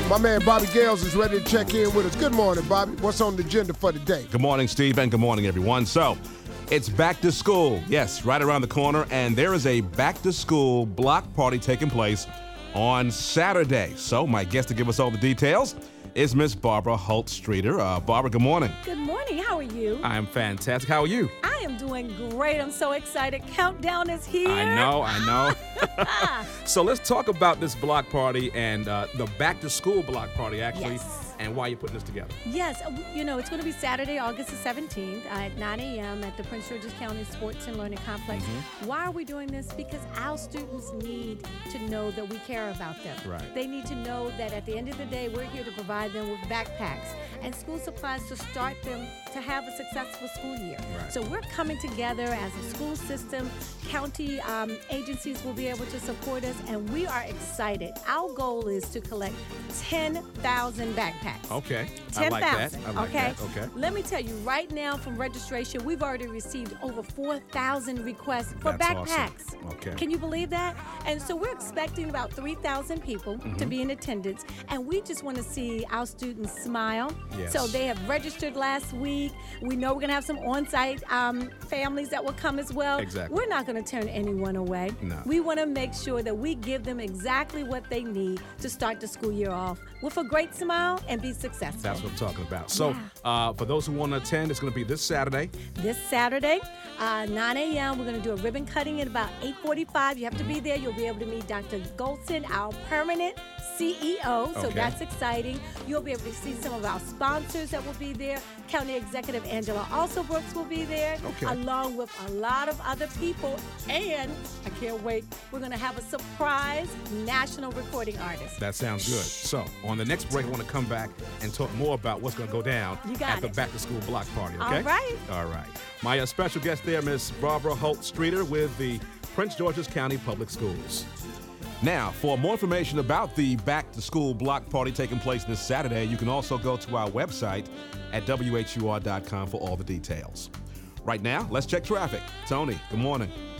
My man Bobby Gales is ready to check in with us. Good morning, Bobby. What's on the agenda for the day? Good morning, Steve, and good morning, everyone. So, it's back to school. Yes, right around the corner, and there is a back-to-school block party taking place on Saturday. So, my guest to give us all the details is Miss Barbara Holt-Streeter. Barbara, good morning. Good morning. How are you? I am fantastic. How are you? I am doing great. I'm so excited. Countdown is here. I know. So let's talk about this block party and the back-to-school block party, actually, Yes. and why you're putting this together. Yes, it's going to be Saturday, August the 17th at 9 a.m. at the Prince George's County Sports and Learning Complex. Why are we doing this? Because our students need to know that we care about them. Right. They need to know that at the end of the day, we're here to provide them with backpacks and school supplies to start them to have a successful school year. Right. So we're coming together as a school system. County agencies will be able to support us, and we are excited. Our goal is to collect 10,000 backpacks. Okay. 10,000. I like that. Okay. Okay. Let me tell you, right now from registration, we've already received over 4,000 requests for That's backpacks. awesome. Okay. Can you believe that? And so we're expecting about 3,000 people to be in attendance, and we just want to see our students smile. Yes. So they have registered last week. We know we're going to have some on-site families that will come as well. Exactly. We're not going to turn anyone away. No. We want to make sure that we give them exactly what they need to start the school year off with a great smile and be successful. That's what I'm talking about. So, for those who want to attend, it's going to be this Saturday. This Saturday, 9 a.m., we're going to do a ribbon cutting at about 8:45. You have to be there. You'll be able to meet Dr. Goldson, our permanent CEO, so Okay. that's exciting. You'll be able to see some of our sponsors that will be there. County Executive Angela Also Brooks will be there, Okay. along with a lot of other people. And I can't wait, we're going to have a surprise national recording artist. That sounds good. So, on the next break, I want to come back and talk more about what's going to go down You got at the it. back-to-school block party, okay? All right. All right. My special guest there, Miss Barbara Holt-Streeter with the Prince George's County Public Schools. Now, for more information about the back-to-school block party taking place this Saturday, you can also go to our website at whur.com for all the details. Right now, let's check traffic. Tony, good morning.